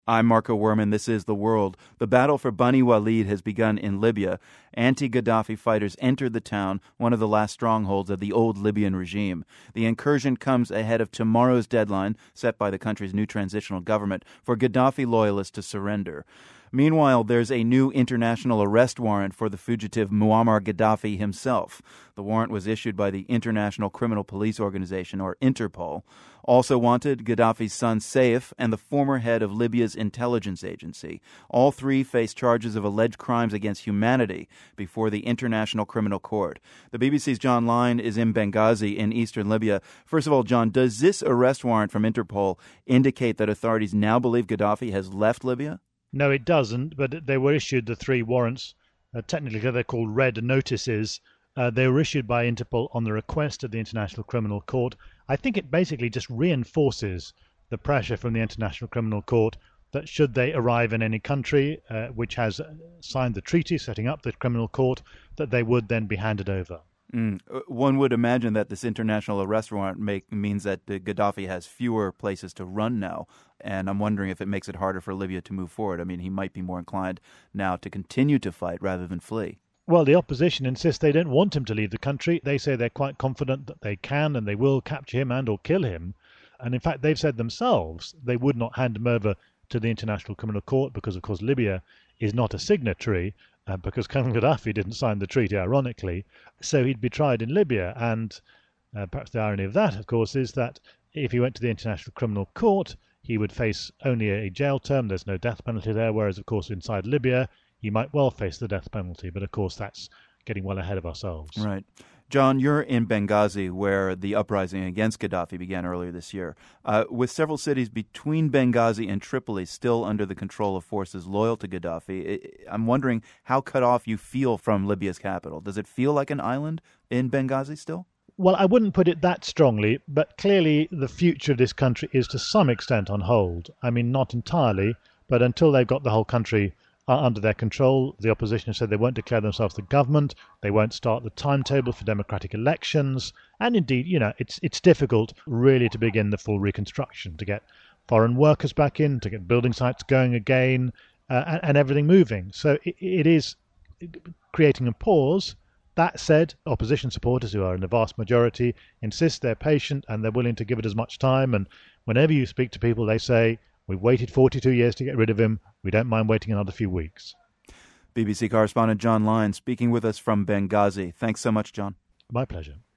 I'm Marco Werman. This is The World. The battle for Bani Walid has begun in Libya. Anti-Gaddafi fighters entered the town, one of the last strongholds of the old Libyan regime. The incursion comes ahead of tomorrow's deadline, set by the country's new transitional government, for Gaddafi loyalists to surrender. Meanwhile, there's a new international arrest warrant for the fugitive Muammar Gaddafi himself. The warrant was issued by the International Criminal Police Organization, or Interpol. Also wanted, Gaddafi's son Saif and the former head of Libya's intelligence agency. All three face charges of alleged crimes against humanity before the International Criminal Court. The BBC's John Lyne is in Benghazi in eastern Libya. First of all, John, does this arrest warrant from Interpol indicate that authorities now believe Gaddafi has left Libya? No, it doesn't, but they were issued, the three warrants. Technically, they're called red notices. They were issued by Interpol on the request of the International Criminal Court. I think it basically just reinforces the pressure from the International Criminal Court that should they arrive in any country which has signed the treaty setting up the criminal court, that they would then be handed over. One would imagine that this international arrest warrant means that Gaddafi has fewer places to run now, and I'm wondering if it makes it harder for Libya to move forward. I mean, he might be more inclined now to continue to fight rather than flee. Well, the opposition insists they don't want him to leave the country. They say they're quite confident that they can and they will capture him and or kill him. And in fact, they've said themselves they would not hand him over to the International Criminal Court because, of course, Libya is not a signatory, because Colonel Gaddafi didn't sign the treaty, ironically. So he'd be tried in Libya. And perhaps the irony of that, of course, is that if he went to the International Criminal Court, he would face only a jail term. There's no death penalty there, whereas, of course, inside Libya, he might well face the death penalty. But, of course, that's getting well ahead of ourselves. Right. John, you're in Benghazi, where the uprising against Gaddafi began earlier this year. With several cities between Benghazi and Tripoli still under the control of forces loyal to Gaddafi, I'm wondering how cut off you feel from Libya's capital. Does it feel like an island in Benghazi still? Well, I wouldn't put it that strongly, but clearly the future of this country is to some extent on hold. I mean, not entirely, but until they've got the whole country under their control. The opposition has said they won't declare themselves the government, they won't start the timetable for democratic elections, and indeed, it's difficult really to begin the full reconstruction, to get foreign workers back in, to get building sites going again, and everything moving. So it is creating a pause. That said, opposition supporters, who are in the vast majority, insist they're patient and they're willing to give it as much time. And whenever you speak to people, they say, we've waited 42 years to get rid of him. We don't mind waiting another few weeks. BBC correspondent John Lyne speaking with us from Benghazi. Thanks so much, John. My pleasure.